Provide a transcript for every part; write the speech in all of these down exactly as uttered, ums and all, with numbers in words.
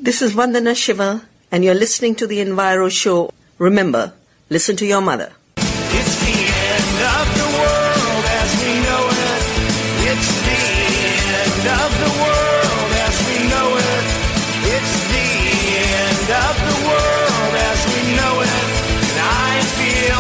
This is Vandana Shiva, and you're listening to the Enviro Show. Remember, listen to your mother. It's the end of the world as we know it. It's the end of the world as we know it. It's the end of the world as we know it. And I feel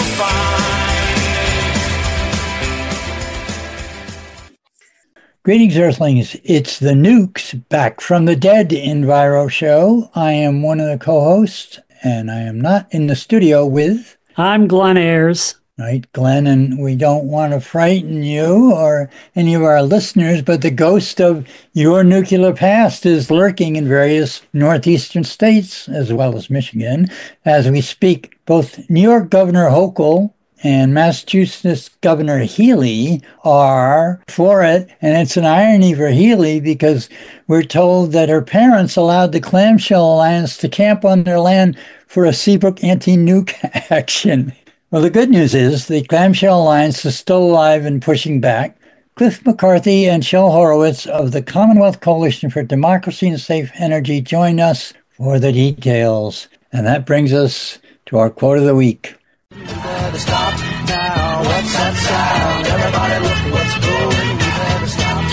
fine. Greetings, Earthlings. It's the Nukes back from the dead Enviro Show. I am one of the co-hosts, and I am not in the studio with... I'm Glenn Ayers. Right, Glenn, and we don't want to frighten you or any of our listeners, but the ghost of your nuclear past is lurking in various northeastern states, as well as Michigan, as we speak. Both New York Governor Hochul and Massachusetts Governor Healey are for it, and it's an irony for Healey because we're told that her parents allowed the Clamshell Alliance to camp on their land for a Seabrook anti-nuke action. Well, the good news is the Clamshell Alliance is still alive and pushing back. Cliff McCarthy and Shel Horowitz of the Commonwealth Coalition for Democracy and Safe Energy join us for the details. And that brings us to our quote of the week. You better stop now. What's that sound? Everybody look what's going. You better stop,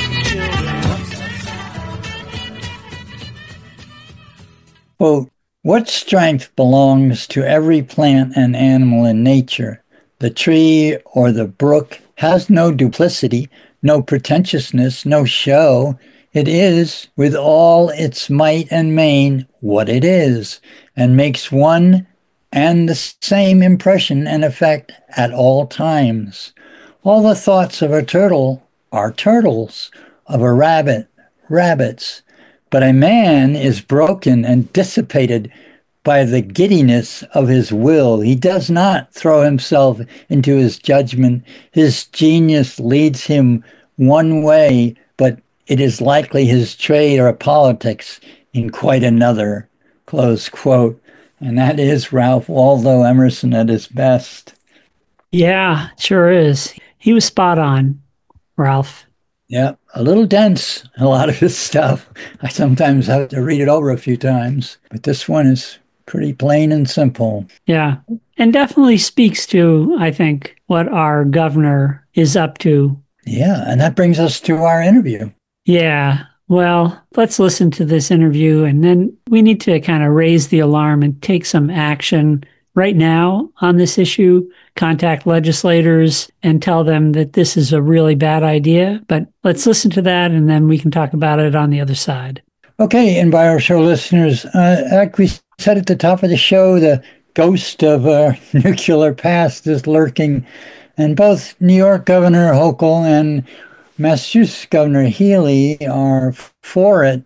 children. What's that sound? Quote, what strength belongs to every plant and animal in nature? The tree or the brook has no duplicity, no pretentiousness, no show. It is, with all its might and main, what it is, and makes one and the same impression and effect at all times. All the thoughts of a turtle are turtles, of a rabbit, rabbits. But a man is broken and dissipated by the giddiness of his will. He does not throw himself into his judgment. His genius leads him one way, but it is likely his trade or politics in quite another, close quote. And that is Ralph Waldo Emerson at his best. Yeah, sure is. He was spot on, Ralph. Yeah, a little dense, a lot of his stuff. I sometimes have to read it over a few times, but this one is pretty plain and simple. Yeah, and definitely speaks to, I think, what our governor is up to. Yeah, and that brings us to our interview. Yeah, well, let's listen to this interview, and then we need to kind of raise the alarm and take some action right now on this issue, contact legislators and tell them that this is a really bad idea. But let's listen to that, and then we can talk about it on the other side. Okay, Enviro Show listeners, uh, like we said at the top of the show, the ghost of our nuclear past is lurking, and both New York Governor Hochul and Massachusetts Governor Healey are for it.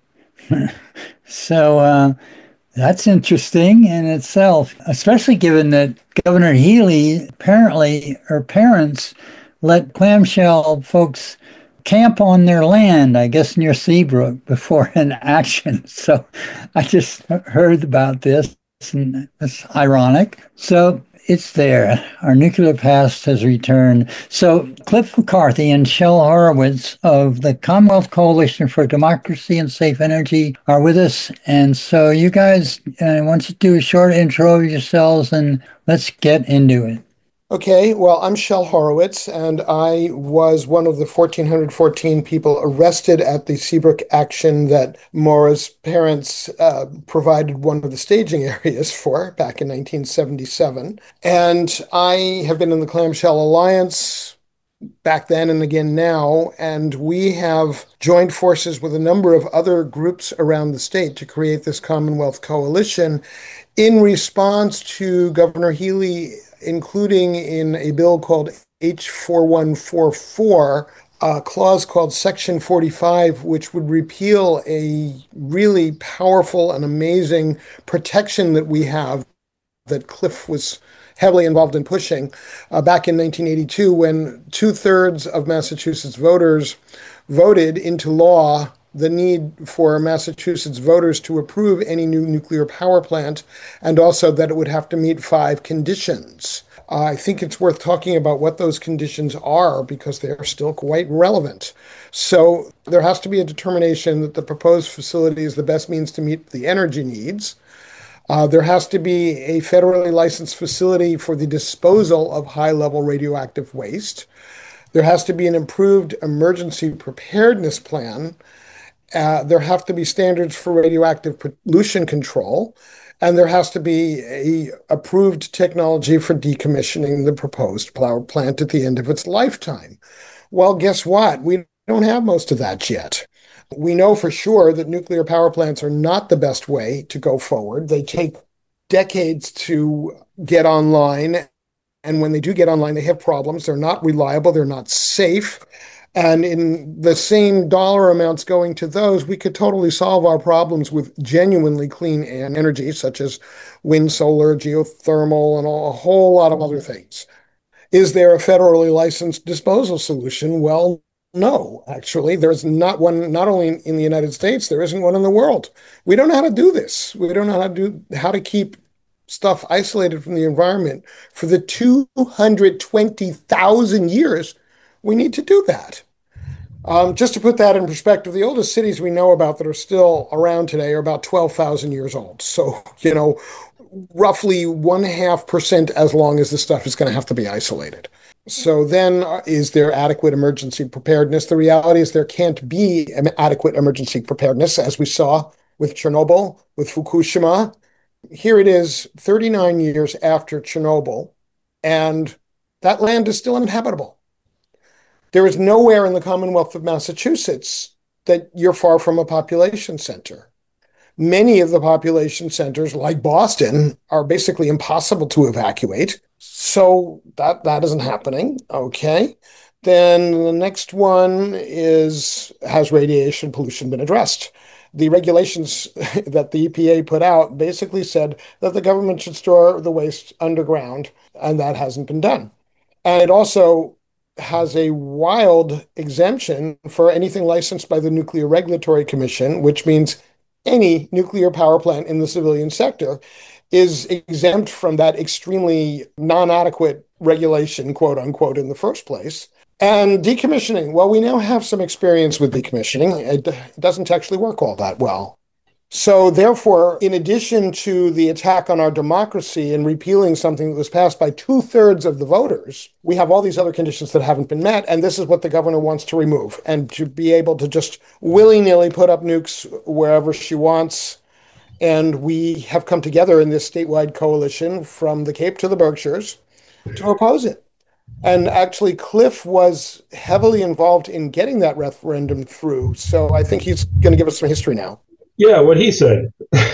so, uh, That's interesting in itself, especially given that Governor Healey, apparently, her parents let clamshell folks camp on their land, I guess near Seabrook, before an action. So I just heard about this, and it's ironic. So it's there. Our nuclear past has returned. So Cliff McCarthy and Shel Horowitz of the Commonwealth Coalition for Democracy and Safe Energy are with us. And so you guys, uh, why don't you do a short intro of yourselves and let's get into it. Okay, well, I'm Shel Horowitz, and I was one of the one thousand four hundred fourteen people arrested at the Seabrook action that Maura's parents uh, provided one of the staging areas for back in nineteen seventy-seven. And I have been in the Clamshell Alliance back then and again now, and we have joined forces with a number of other groups around the state to create this Commonwealth Coalition in response to Governor Healey, including in a bill called H forty-one forty-four, a clause called Section forty-five, which would repeal a really powerful and amazing protection that we have that Cliff was heavily involved in pushing uh, back in nineteen eighty-two, when two-thirds of Massachusetts voters voted into law the need for Massachusetts voters to approve any new nuclear power plant, and also that it would have to meet five conditions. Uh, I think it's worth talking about what those conditions are because they are still quite relevant. So there has to be a determination that the proposed facility is the best means to meet the energy needs. Uh, there has to be a federally licensed facility for the disposal of high-level radioactive waste. There has to be an improved emergency preparedness plan. Uh, there have to be standards for radioactive pollution control. And there has to be a approved technology for decommissioning the proposed power plant at the end of its lifetime. Well, guess what? We don't have most of that yet. We know for sure that nuclear power plants are not the best way to go forward. They take decades to get online. And when they do get online, they have problems. They're not reliable. They're not safe. And in the same dollar amounts going to those, we could totally solve our problems with genuinely clean energy, such as wind, solar, geothermal, and a whole lot of other things. Is there a federally licensed disposal solution? Well, no, actually. There's not one, not only in the United States, there isn't one in the world. We don't know how to do this. We don't know how to do how to keep stuff isolated from the environment for the two hundred twenty thousand years we need to do that. Um, just to put that in perspective, the oldest cities we know about that are still around today are about twelve thousand years old. So, you know, roughly one half percent as long as this stuff is going to have to be isolated. So then uh, is there adequate emergency preparedness? The reality is there can't be adequate emergency preparedness, as we saw with Chernobyl, with Fukushima. Here it is thirty-nine years after Chernobyl, and that land is still uninhabitable. There is nowhere in the Commonwealth of Massachusetts that you're far from a population center. Many of the population centers, like Boston, are basically impossible to evacuate. So that, that isn't happening. Okay. Then the next one is, has radiation pollution been addressed? The regulations that the E P A put out basically said that the government should store the waste underground, and that hasn't been done. And it also has a wild exemption for anything licensed by the Nuclear Regulatory Commission, which means any nuclear power plant in the civilian sector is exempt from that extremely non-adequate regulation, quote unquote, in the first place. And decommissioning, well, we now have some experience with decommissioning. It doesn't actually work all that well. So therefore, in addition to the attack on our democracy and repealing something that was passed by two-thirds of the voters, we have all these other conditions that haven't been met, and this is what the governor wants to remove, and to be able to just willy-nilly put up nukes wherever she wants. And we have come together in this statewide coalition from the Cape to the Berkshires to oppose it. And actually, Cliff was heavily involved in getting that referendum through. So I think he's going to give us some history now. Yeah, what he said.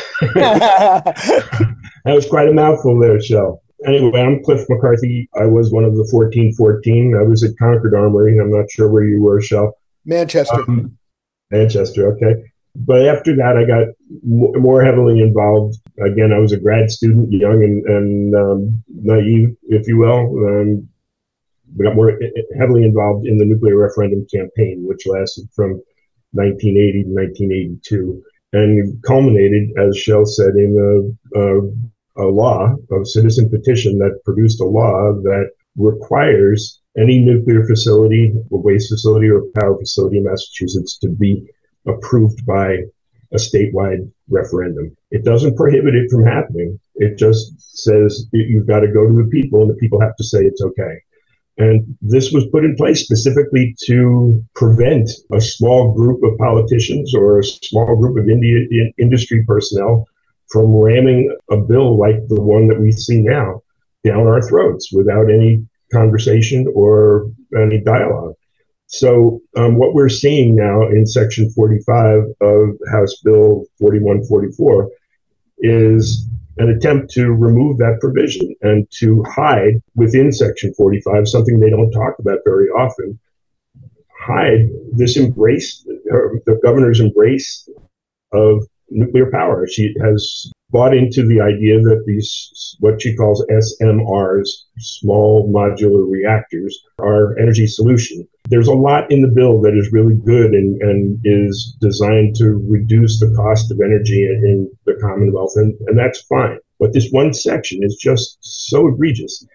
That was quite a mouthful there, Shel. Anyway, I'm Cliff McCarthy. I was one of the fourteen fourteen. I was at Concord Armory. I'm not sure where you were, Shel. Manchester. Um, Manchester, okay. But after that, I got m- more heavily involved. Again, I was a grad student, young and, and um, naive, if you will. Um, we got more heavily involved in the nuclear referendum campaign, which lasted from nineteen eighty to nineteen eighty-two. And culminated, as Shel said, in a, a, a law, a citizen petition that produced a law that requires any nuclear facility, or waste facility, or power facility in Massachusetts to be approved by a statewide referendum. It doesn't prohibit it from happening. It just says you've got to go to the people, and the people have to say it's okay. And this was put in place specifically to prevent a small group of politicians or a small group of India, in, industry personnel from ramming a bill like the one that we see now down our throats without any conversation or any dialogue. So um, what we're seeing now in Section forty-five of House Bill forty-one forty-four is an attempt to remove that provision and to hide within Section forty-five, something they don't talk about very often, hide this embrace, the governor's embrace of nuclear power. She has bought into the idea that these, what she calls S M Rs, small modular reactors, are energy solution. There's a lot in the bill that is really good and, and is designed to reduce the cost of energy in, in the Commonwealth, and, and that's fine. But this one section is just so egregious.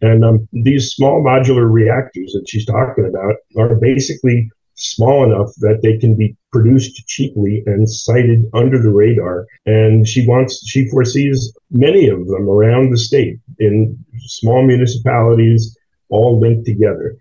And um, these small modular reactors that she's talking about are basically small enough that they can be produced cheaply and sited under the radar. And she wants, she foresees many of them around the state in small municipalities, all linked together.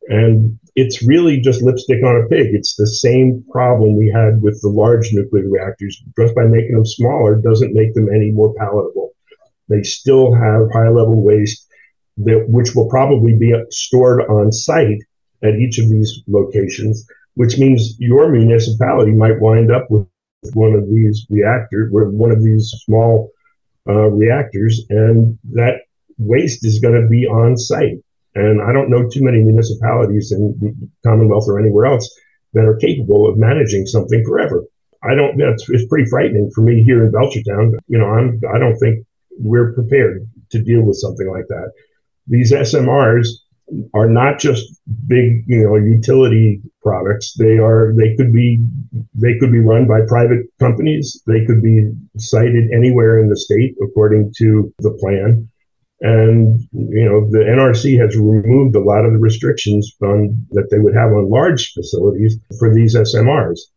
And it's really just lipstick on a pig. It's the same problem we had with the large nuclear reactors. Just by making them smaller doesn't make them any more palatable. They still have high level waste that, which will probably be stored on site at each of these locations, which means your municipality might wind up with one of these reactors, with one of these small uh, reactors, and that waste is going to be on site. And I don't know too many municipalities in the Commonwealth or anywhere else that are capable of managing something forever. I don't, it's, it's pretty frightening for me here in Belchertown. You know, I'm, I don't think we're prepared to deal with something like that. These S M Rs are not just big, you know, utility products. They are, they could be, they could be run by private companies. They could be sited anywhere in the state according to the plan. And, you know, the N R C has removed a lot of the restrictions on, that they would have on large facilities for these S M Rs.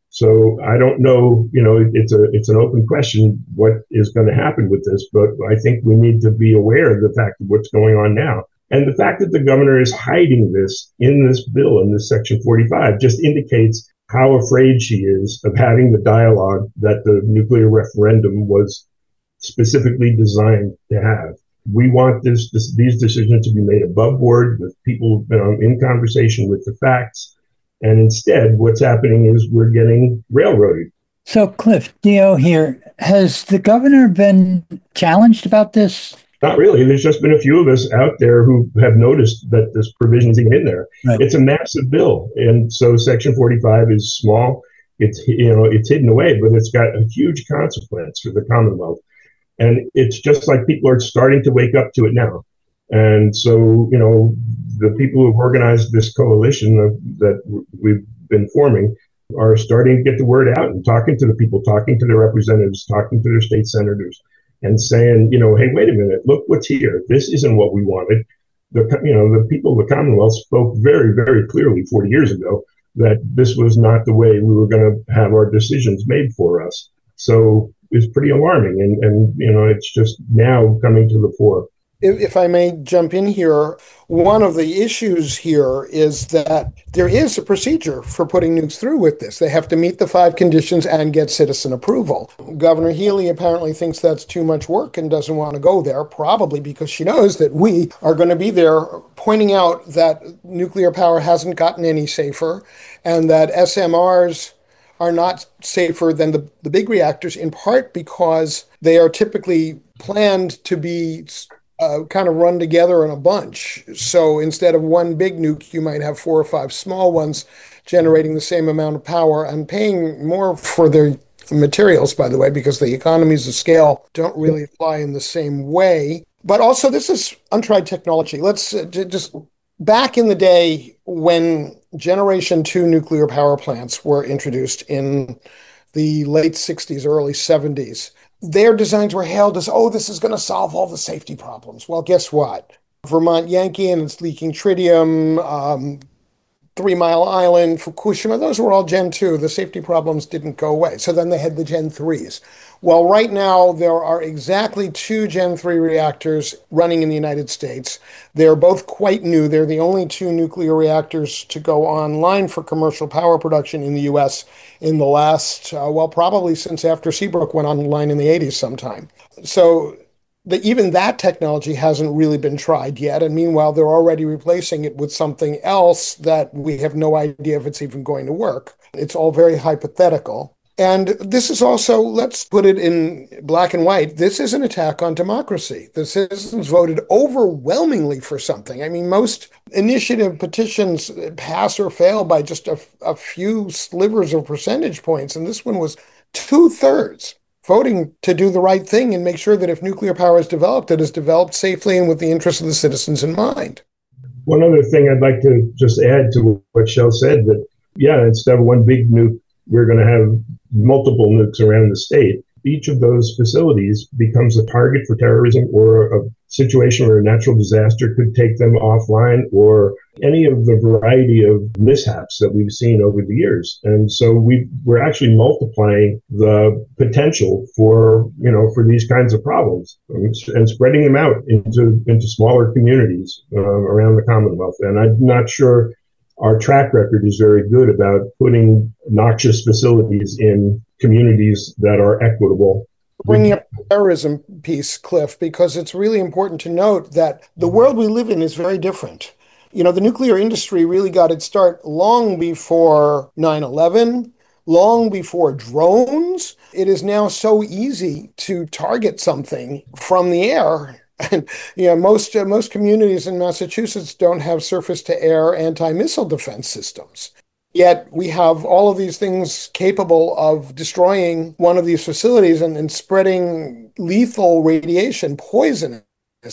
So I don't know, you know, it's a, it's an open question what is going to happen with this, but I think we need to be aware of the fact of what's going on now. And the fact that the governor is hiding this in this bill, in this Section forty-five, just indicates how afraid she is of having the dialogue that the nuclear referendum was specifically designed to have. We want this, this these decisions to be made above board with people um, in conversation with the facts. And instead, what's happening is we're getting railroaded. So, Cliff, Dio here, has the governor been challenged about this? Not really. There's just been a few of us out there who have noticed that this provision is even in there. Right. It's a massive bill. And so Section forty-five is small. It's, you know, it's hidden away, but it's got a huge consequence for the Commonwealth. And it's just like people are starting to wake up to it now. And so, you know, the people who've organized this coalition of, that we've been forming are starting to get the word out and talking to the people, talking to their representatives, talking to their state senators, and saying, you know, hey, wait a minute, look what's here. This isn't what we wanted. The, you know, the people of the Commonwealth spoke very, very clearly forty years ago that this was not the way we were going to have our decisions made for us. So it's pretty alarming. And, and, you know, it's just now coming to the fore. If I may jump in here, one of the issues here is that there is a procedure for putting nukes through with this. They have to meet the five conditions and get citizen approval. Governor Healy apparently thinks that's too much work and doesn't want to go there, probably because she knows that we are going to be there pointing out that nuclear power hasn't gotten any safer and that S M Rs are not safer than the, the big reactors, in part because they are typically planned to be Uh, kind of run together in a bunch. So instead of one big nuke, you might have four or five small ones generating the same amount of power and paying more for their materials, by the way, because the economies of scale don't really apply in the same way. But also, this is untried technology. Let's uh, just, back in the day when Generation two nuclear power plants were introduced in the late sixties, early seventies, their designs were hailed as, oh, this is going to solve all the safety problems. Well, guess what? Vermont Yankee and its leaking tritium, um, Three Mile Island, Fukushima, those were all Gen two. The safety problems didn't go away. So then they had the Gen threes. Well, right now, there are exactly two Gen three reactors running in the United States. They're both quite new. They're the only two nuclear reactors to go online for commercial power production in the U S in the last, uh, well, probably since after Seabrook went online in the eighties sometime. So the, even that technology hasn't really been tried yet. And meanwhile, they're already replacing it with something else that we have no idea if it's even going to work. It's all very hypothetical. And this is also, let's put it in black and white, this is an attack on democracy. The citizens voted overwhelmingly for something. I mean, most initiative petitions pass or fail by just a, a few slivers of percentage points. And this one was two-thirds voting to do the right thing and make sure that if nuclear power is developed, it is developed safely and with the interests of the citizens in mind. One other thing I'd like to just add to what Shell said, that, yeah, instead of one big nuke, we're going to have multiple nukes around the state. each of those facilities becomes a target for terrorism or a situation where a natural disaster could take them offline, or any of the variety of mishaps that we've seen over the years. And so we we're actually multiplying the potential for, you know, for these kinds of problems and, and spreading them out into, into smaller communities uh, around the Commonwealth. And I'm not sure our track record is very good about putting noxious facilities in communities that are equitable. Bringing up the terrorism piece, Cliff, because it's really important to note that the world we live in is very different. You know, the nuclear industry really got its start long before nine eleven, long before drones. It is now so easy to target something from the air. And, you know, most, uh, most communities in Massachusetts don't have surface-to-air anti-missile defense systems. Yet we have all of these things capable of destroying one of these facilities and, and spreading lethal radiation, poisonous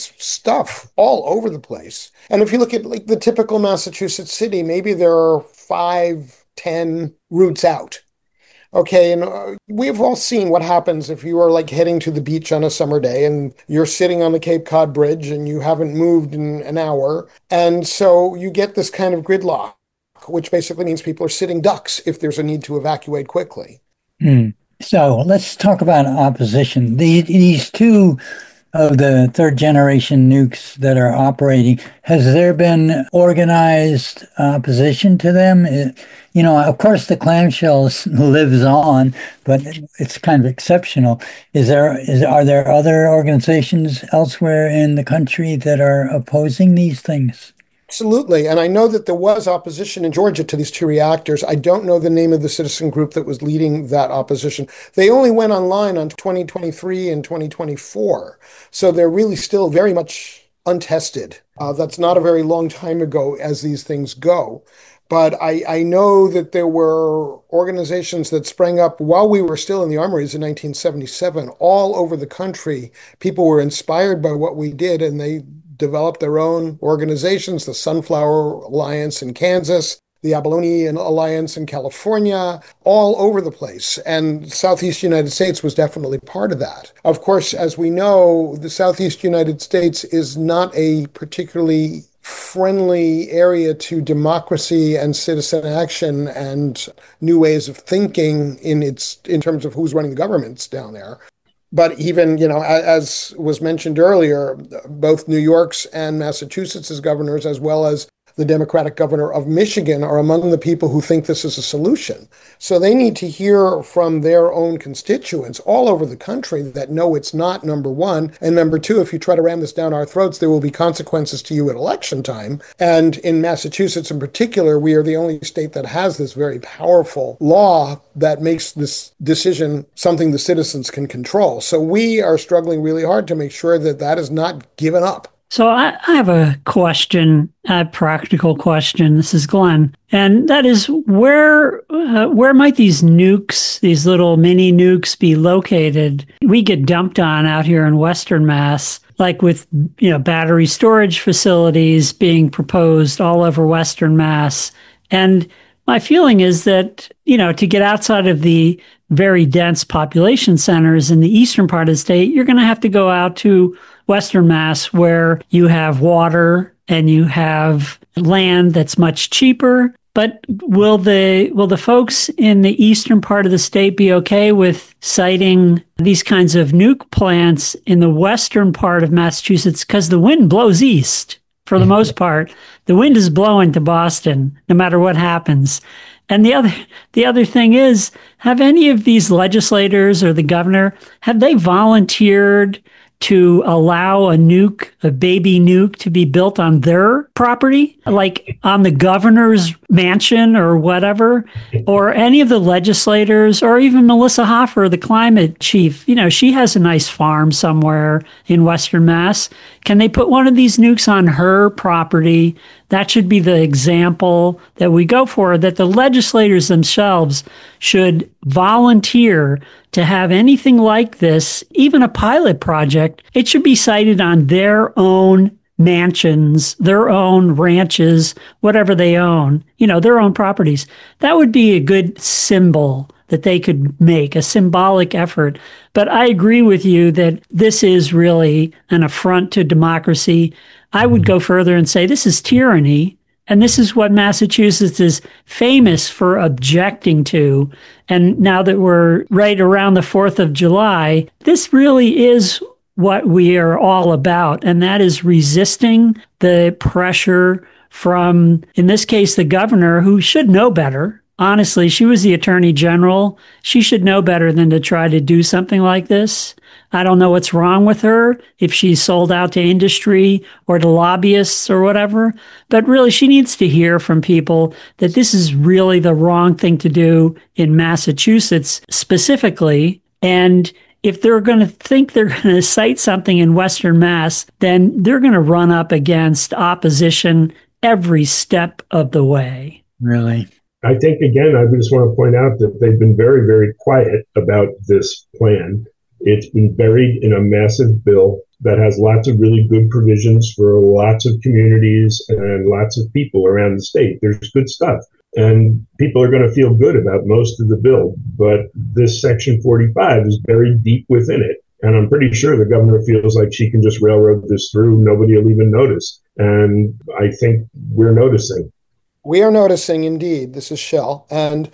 stuff all over the place. And if you look at like the typical Massachusetts city, maybe there are five, ten routes out. Okay, and uh, we've all seen what happens if you are like heading to the beach on a summer day and you're sitting on the Cape Cod Bridge and you haven't moved in an hour. And so you get this kind of gridlock, which basically means people are sitting ducks if there's a need to evacuate quickly. Hmm. So let's talk about opposition. The, these two of the third generation nukes that are operating, has there been organized opposition to them? It, you know, of course, the clamshell lives on, but it's kind of exceptional. Is there, is, are there other organizations elsewhere in the country that are opposing these things? Absolutely. And I know that there was opposition in Georgia to these two reactors. I don't know the name of the citizen group that was leading that opposition. They only went online on twenty twenty-three and twenty twenty-four. So they're really still very much untested. Uh, that's not a very long time ago as these things go. But I, I know that there were organizations that sprang up while we were still in the armories in nineteen seventy-seven, all over the country. People were inspired by what we did, and they developed their own organizations, the Sunflower Alliance in Kansas, the Abalone Alliance in California, all over the place. And Southeast United States was definitely part of that. Of course, as we know, the Southeast United States is not a particularly friendly area to democracy and citizen action and new ways of thinking in its in terms of who's running the governments down there. But even, you know, as was mentioned earlier, both New York's and Massachusetts' governors, as well as the Democratic governor of Michigan, are among the people who think this is a solution. So they need to hear from their own constituents all over the country that, no, it's not, number one. And number two, if you try to ram this down our throats, there will be consequences to you at election time. And in Massachusetts in particular, we are the only state that has this very powerful law that makes this decision something the citizens can control. So we are struggling really hard to make sure that that is not given up. So I, I have a question, a practical question. This is Glenn. And that is, where uh, where might these nukes, these little mini nukes, be located? We get dumped on out here in Western Mass, like with, you know, battery storage facilities being proposed all over Western Mass. And my feeling is that, you know, to get outside of the very dense population centers in the eastern part of the state, you're going to have to go out to Western Mass, where you have water and you have land that's much cheaper. But will the will the folks in the eastern part of the state be okay with siting these kinds of nuke plants in the western part of Massachusetts? Because the wind blows east for the most part. The wind is blowing to Boston, no matter what happens. And the other the other thing is, have any of these legislators or the governor, have they volunteered to allow a nuke, a baby nuke, to be built on their property, like on the governor's mansion or whatever, or any of the legislators, or even Melissa Hoffer, the climate chief? You know, she has a nice farm somewhere in Western Mass. Can they put one of these nukes on her property? That should be the example that we go for, that the legislators themselves should volunteer to have anything like this, even a pilot project. It should be sited on their own mansions, their own ranches, whatever they own, you know, their own properties. That would be a good symbol that they could make, a symbolic effort. But I agree with you that this is really an affront to democracy. I would go further and say this is tyranny. And this is what Massachusetts is famous for objecting to. And now that we're right around the fourth of July, this really is what we are all about. And that is resisting the pressure from, in this case, the governor, who should know better. Honestly, she was the attorney general. She should know better than to try to do something like this. I don't know what's wrong with her, if she's sold out to industry or to lobbyists or whatever. But really, she needs to hear from people that this is really the wrong thing to do in Massachusetts specifically. And if they're going to think they're going to cite something in Western Mass, then they're going to run up against opposition every step of the way. Really? I think, again, I just want to point out that they've been very, very quiet about this plan. It's been buried in a massive bill that has lots of really good provisions for lots of communities and lots of people around the state. There's good stuff. And people are going to feel good about most of the bill. But this Section forty-five is buried deep within it. And I'm pretty sure the governor feels like she can just railroad this through. Nobody will even notice. And I think we're noticing. We are noticing, indeed. This is Shell. And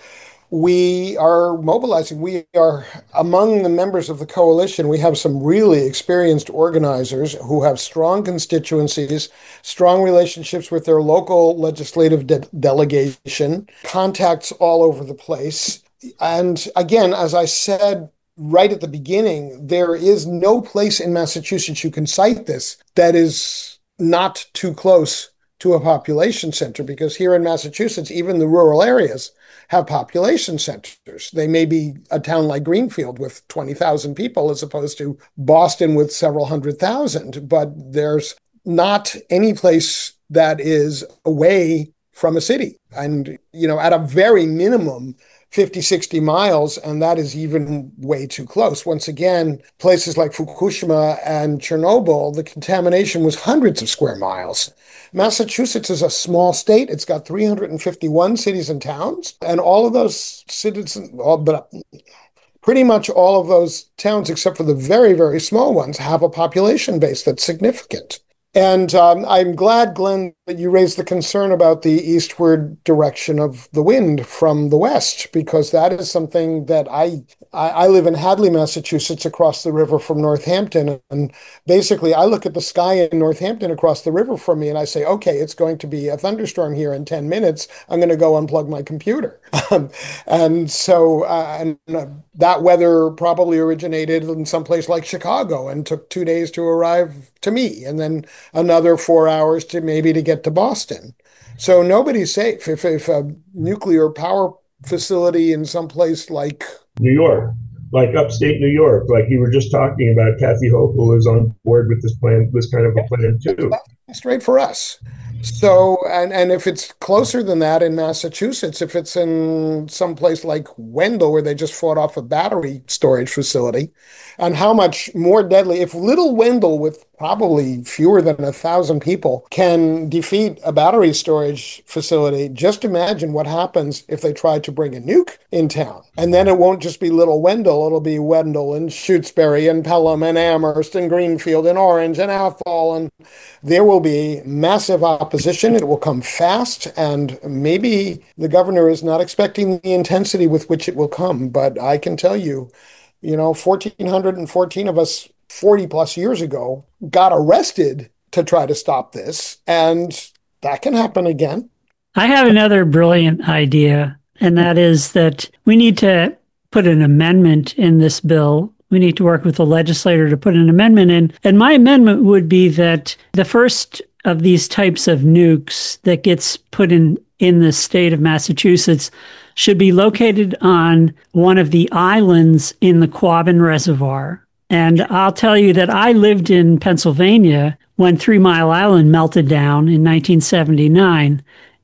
we are mobilizing. We are among the members of the coalition. We have some really experienced organizers who have strong constituencies, strong relationships with their local legislative de- delegation, contacts all over the place. And again, as I said right at the beginning, there is no place in Massachusetts you can cite this that is not too close to a population center, because here in Massachusetts, even the rural areas have population centers. They may be a town like Greenfield with twenty thousand people as opposed to Boston with several hundred thousand, but there's not any place that is away from a city. And, you know, at a very minimum, fifty, sixty miles, and that is even way too close. Once again, places like Fukushima and Chernobyl, the contamination was hundreds of square miles. Massachusetts is a small state. It's got three hundred fifty-one cities and towns, and all of those cities, all, but pretty much all of those towns, except for the very, very small ones, have a population base that's significant. And um, I'm glad, Glenn, that you raised the concern about the eastward direction of the wind from the west, because that is something that I, I, I live in Hadley, Massachusetts, across the river from Northampton. And basically, I look at the sky in Northampton across the river from me, and I say, okay, it's going to be a thunderstorm here in ten minutes. I'm going to go unplug my computer. Um, and so uh, and uh, that weather probably originated in some place like Chicago and took two days to arrive to me, and then another four hours to maybe to get to Boston. So nobody's safe. If, if a nuclear power facility in some place like New York, like upstate New York, like you were just talking about, Kathy Hochul is on board with this plan, this kind of a plan too. Straight for us. So, and, and if it's closer than that in Massachusetts, if it's in some place like Wendell, where they just fought off a battery storage facility, and how much more deadly, if little Wendell with probably fewer than a thousand people can defeat a battery storage facility, just imagine what happens if they try to bring a nuke in town. And then it won't just be little Wendell, it'll be Wendell and Shutesbury and Pelham and Amherst and Greenfield and Orange and Athol, and there will be massive opposition. It will come fast, and maybe the governor is not expecting the intensity with which it will come. But I can tell you, you know, one thousand four hundred fourteen of us forty plus years ago got arrested to try to stop this, and that can happen again. I have another brilliant idea, and that is that we need to put an amendment in this bill. We need to work with the legislator to put an amendment in. And my amendment would be that the first of these types of nukes that gets put in, in the state of Massachusetts should be located on one of the islands in the Quabbin Reservoir. And I'll tell you that I lived in Pennsylvania when Three Mile Island melted down in nineteen seventy-nine.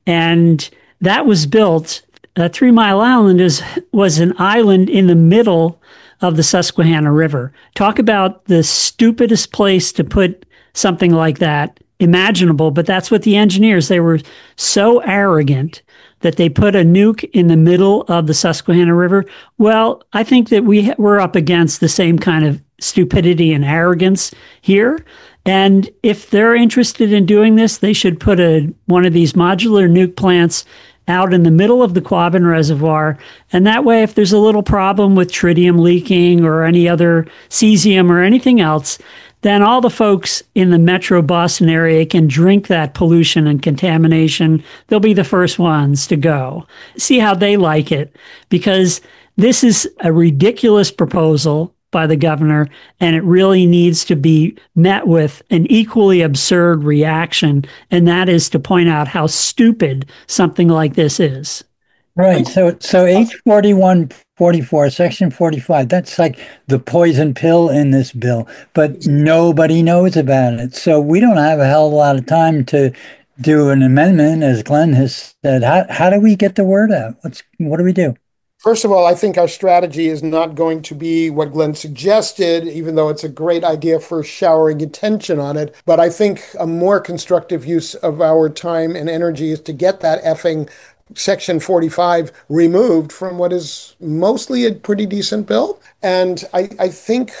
And that was built, uh, Three Mile Island is, was an island in the middle of the Susquehanna River. Talk about the stupidest place to put something like that imaginable, but that's what the engineers, they were so arrogant that they put a nuke in the middle of the Susquehanna River. Well, I think that we, we're up against the same kind of stupidity and arrogance here. And if they're interested in doing this, they should put a one of these modular nuke plants out in the middle of the Quabbin Reservoir. And that way, if there's a little problem with tritium leaking or any other cesium or anything else, then all the folks in the metro Boston area can drink that pollution and contamination. They'll be the first ones to go. See how they like it, because this is a ridiculous proposal by the governor, and it really needs to be met with an equally absurd reaction, and that is to point out how stupid something like this is. Right. So, so H forty-one forty-four, Section forty-five, that's like the poison pill in this bill, but nobody knows about it. So we don't have a hell of a lot of time to do an amendment, as Glenn has said. How, how do we get the word out? What's, what do we do? First of all, I think our strategy is not going to be what Glenn suggested, even though it's a great idea for showering attention on it. But I think a more constructive use of our time and energy is to get that effing Section forty-five removed from what is mostly a pretty decent bill. And I, I think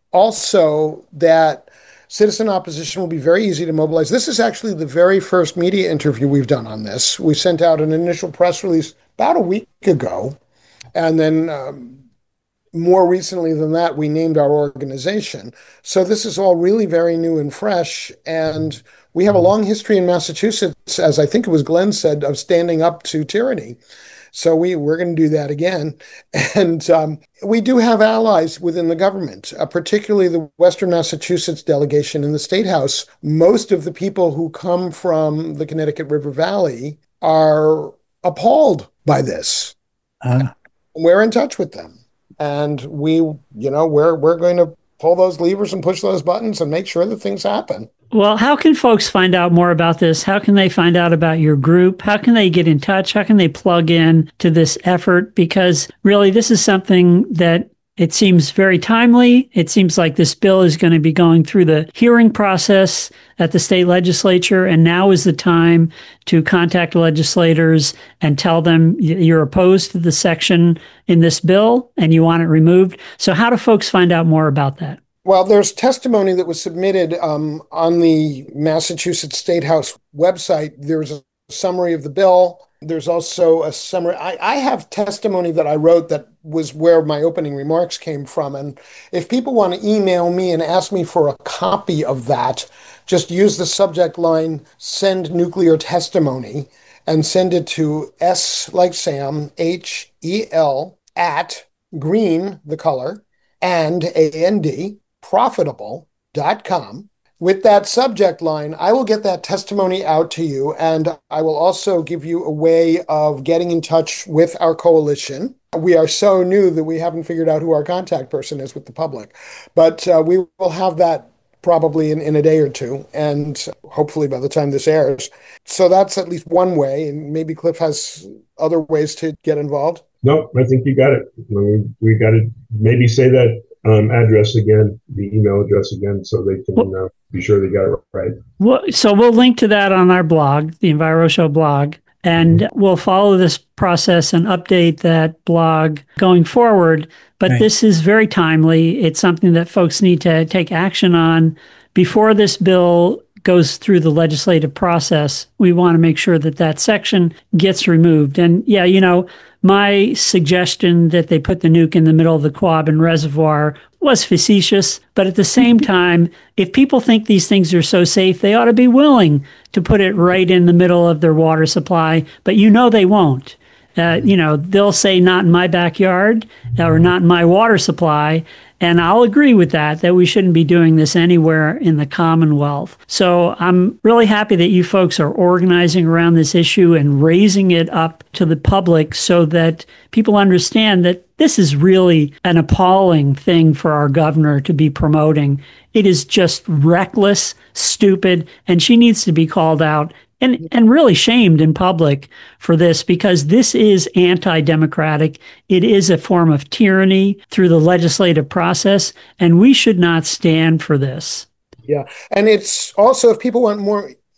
also that citizen opposition will be very easy to mobilize. This is actually the very first media interview we've done on this. We sent out an initial press release about a week ago. And then um, more recently than that, we named our organization. So this is all really very new and fresh. And we have a long history in Massachusetts, as I think it was Glenn said, of standing up to tyranny. So we, we're going to do that again. And um, we do have allies within the government, uh, particularly the Western Massachusetts delegation in the State House. Most of the people who come from the Connecticut River Valley are appalled by this. Uh. We're in touch with them, and we, you know, we're we're going to pull those levers and push those buttons and make sure that things happen. Well, how can folks find out more about this? How can they find out about your group? How can they get in touch? How can they plug in to this effort? Because really, this is something that it seems very timely. It seems like this bill is going to be going through the hearing process at the state legislature, and now is the time to contact legislators and tell them you're opposed to the section in this bill and you want it removed. So how do folks find out more about that? Well, there's testimony that was submitted um, on the Massachusetts State House website. There's a summary of the bill. There's also a summary. I, I have testimony that I wrote that was where my opening remarks came from. And if people want to email me and ask me for a copy of that, just use the subject line, send nuclear testimony, and send it to S like Sam, H E L, at green, the color, and A N D, profitable dot com. With that subject line, I will get that testimony out to you, and I will also give you a way of getting in touch with our coalition. We are so new that we haven't figured out who our contact person is with the public, but uh, we will have that probably in, in a day or two, and hopefully by the time this airs. So that's at least one way, and maybe Cliff has other ways to get involved. No, I think you got it. We, we got to maybe say that um, address again, the email address again, so they can uh, be sure they got it right. Well, so we'll link to that on our blog, the Enviro Show blog, and mm-hmm. we'll follow this process and update that blog going forward. But right. This is very timely. It's something that folks need to take action on before this bill goes through the legislative process. We want to make sure that that section gets removed. And yeah, you know, my suggestion that they put the nuke in the middle of the Quabbin Reservoir was facetious. But at the same time, if people think these things are so safe, they ought to be willing to put it right in the middle of their water supply. But you know they won't. Uh, you know, they'll say not in my backyard or not in my water supply. And I'll agree with that, that we shouldn't be doing this anywhere in the Commonwealth. So I'm really happy that you folks are organizing around this issue and raising it up to the public so that people understand that this is really an appalling thing for our governor to be promoting. It is just reckless, stupid, and she needs to be called out and, and really shamed in public for this, because this is anti-democratic. It is a form of tyranny through the legislative process, and we should not stand for this. Yeah. And it's also, if people want more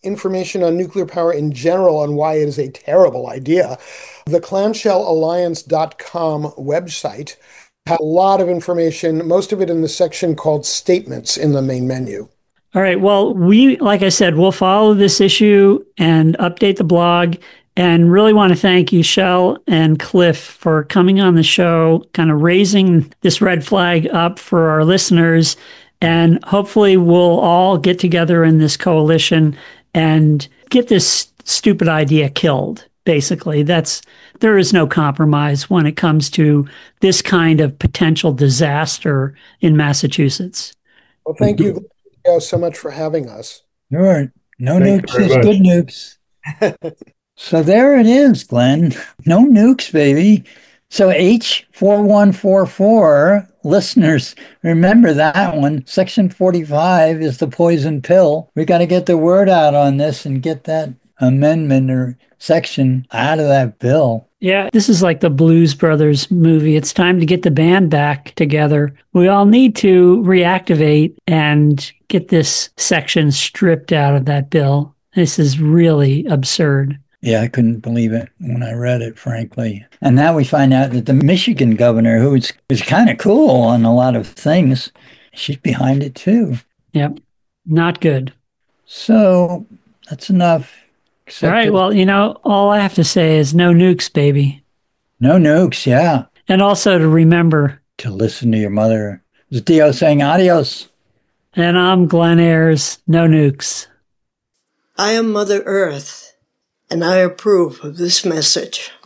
information on nuclear power in general, on why it is a terrible idea, the clamshell alliance dot com website has a lot of information, most of it in the section called Statements in the main menu. All right. Well, we, like I said, we'll follow this issue and update the blog. And really want to thank you, Shel and Cliff, for coming on the show, kind of raising this red flag up for our listeners. And hopefully we'll all get together in this coalition and get this stupid idea killed. Basically, that's there is no compromise when it comes to this kind of potential disaster in Massachusetts. Well, thank you so much for having us. Sure. No Thank nukes is much. good nukes. So there it is, Glenn. No nukes, baby. So H four one four four, listeners, remember that one. Section forty-five is the poison pill. We got to get the word out on this and get that amendment or section out of that bill. Yeah, this is like the Blues Brothers movie. It's time to get the band back together. We all need to reactivate and get this section stripped out of that bill. This is really absurd. Yeah, I couldn't believe it when I read it, frankly. And now we find out that the Michigan governor, who is, is kind of cool on a lot of things, she's behind it too. Yep, not good. So that's enough. All right, well, you know, all I have to say is no nukes, baby. No nukes, yeah. And also to remember to listen to your mother. It's Dio saying adios. And I'm Glenn Ayers, no nukes. I am Mother Earth, and I approve of this message.